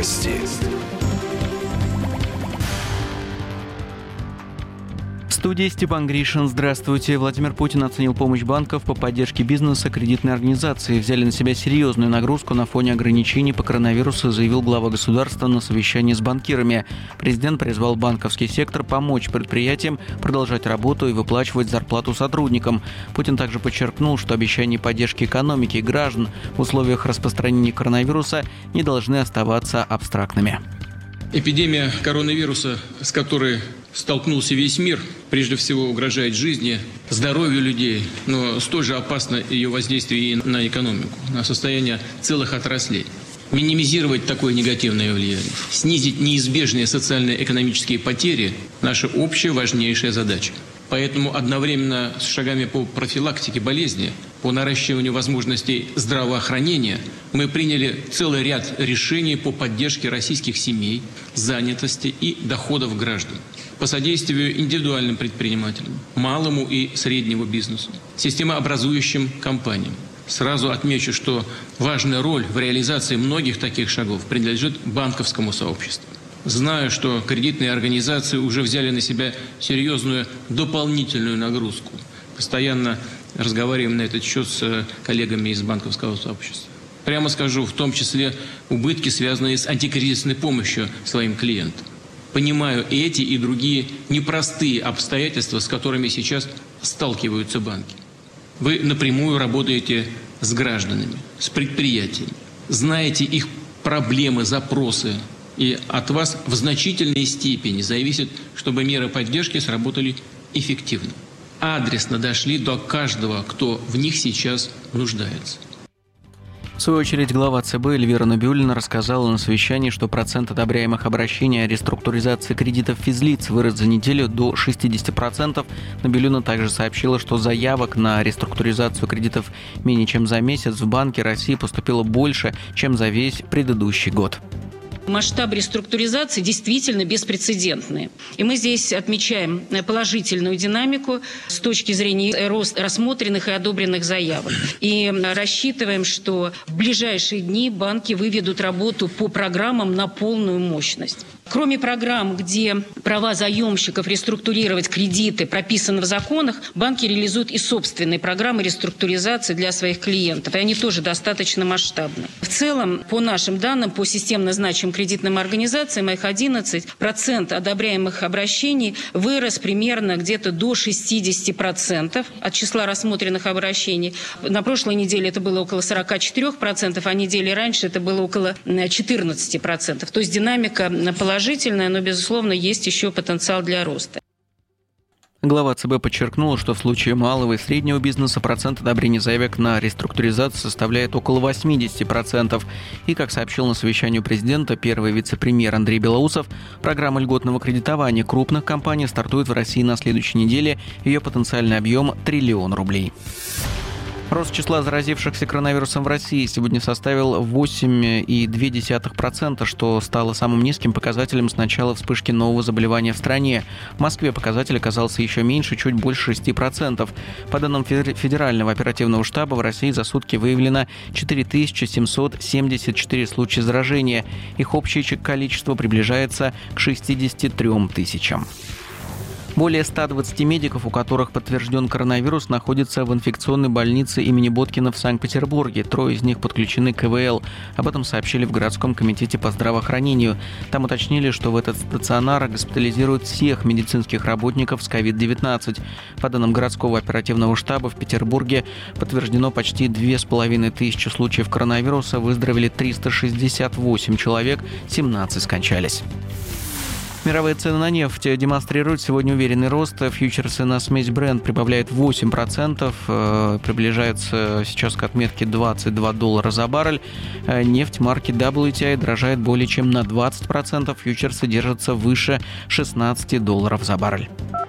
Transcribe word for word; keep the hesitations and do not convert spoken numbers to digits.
Новости. В студии Степан Гришин. Здравствуйте. Владимир Путин оценил помощь банков по поддержке бизнеса. Кредитные организации взяли на себя серьезную нагрузку на фоне ограничений по коронавирусу, заявил глава государства на совещании с банкирами. Президент призвал банковский сектор помочь предприятиям продолжать работу и выплачивать зарплату сотрудникам. Путин также подчеркнул, что обещания поддержки экономики и граждан в условиях распространения коронавируса не должны оставаться абстрактными. Эпидемия коронавируса, с которой столкнулся весь мир, прежде всего угрожает жизни, здоровью людей, но столь же опасно ее воздействие и на экономику, на состояние целых отраслей. Минимизировать такое негативное влияние, снизить неизбежные социально-экономические потери – наша общая важнейшая задача. Поэтому одновременно с шагами по профилактике болезни, по наращиванию возможностей здравоохранения, мы приняли целый ряд решений по поддержке российских семей, занятости и доходов граждан, по содействию индивидуальным предпринимателям, малому и среднему бизнесу, системообразующим компаниям. Сразу отмечу, что важная роль в реализации многих таких шагов принадлежит банковскому сообществу. Знаю, что кредитные организации уже взяли на себя серьезную дополнительную нагрузку. Постоянно разговариваем на этот счет с коллегами из банковского сообщества. Прямо скажу, в том числе убытки, связанные с антикризисной помощью своим клиентам. Понимаю эти и другие непростые обстоятельства, с которыми сейчас сталкиваются банки. Вы напрямую работаете с гражданами, с предприятиями, знаете их проблемы, запросы. И от вас в значительной степени зависит, чтобы меры поддержки сработали эффективно. Адресно дошли до каждого, кто в них сейчас нуждается. В свою очередь, глава ЦБ Эльвира Набиуллина рассказала на совещании, что процент одобряемых обращений о реструктуризации кредитов физлиц вырос за неделю до шестьдесят процентов. Набиуллина также сообщила, что заявок на реструктуризацию кредитов менее чем за месяц в Банки России поступило больше, чем за весь предыдущий год. Масштабы реструктуризации действительно беспрецедентные. И мы здесь отмечаем положительную динамику с точки зрения роста рассмотренных и одобренных заявок. И рассчитываем, что в ближайшие дни банки выведут работу по программам на полную мощность. Кроме программ, где права заемщиков реструктурировать кредиты прописаны в законах, банки реализуют и собственные программы реструктуризации для своих клиентов. И они тоже достаточно масштабны. В целом, по нашим данным, по системно значимым кредитным организациям, их одиннадцать, процент одобряемых обращений вырос примерно где-то до шестьдесят процентов от числа рассмотренных обращений. На прошлой неделе это было около сорок четыре процента, а недели раньше это было около четырнадцать процентов. То есть динамика положительная. Положительная, но, безусловно, есть еще потенциал для роста. Глава ЦБ подчеркнула, что в случае малого и среднего бизнеса процент одобрения заявок на реструктуризацию составляет около восемьдесят процентов. И, как сообщил на совещании президента первый вице-премьер Андрей Белоусов, программа льготного кредитования крупных компаний стартует в России на следующей неделе. Ее потенциальный объем – триллион рублей. Рост числа заразившихся коронавирусом в России сегодня составил восемь целых две десятых процента, что стало самым низким показателем с начала вспышки нового заболевания в стране. В Москве показатель оказался еще меньше, чуть больше шесть процентов. По данным Федерального оперативного штаба, в России за сутки выявлено четыре тысячи семьсот семьдесят четыре случая заражения. Их общее количество приближается к шестидесяти трём тысячам. Более ста двадцати медиков, у которых подтвержден коронавирус, находятся в инфекционной больнице имени Боткина в Санкт-Петербурге. Трое из них подключены к ИВЛ. Об этом сообщили в городском комитете по здравоохранению. Там уточнили, что в этот стационар госпитализируют всех медицинских работников с ковид девятнадцать. По данным городского оперативного штаба, в Петербурге подтверждено почти две с половиной тысячи случаев коронавируса, выздоровели триста шестьдесят восемь человек, семнадцать скончались. Мировые цены на нефть демонстрируют сегодня уверенный рост. Фьючерсы на смесь Brent прибавляют восемь процентов, приближаются сейчас к отметке двадцать два доллара за баррель. Нефть марки дабл ю ти ай дорожает более чем на двадцать процентов. Фьючерсы держатся выше шестнадцати долларов за баррель.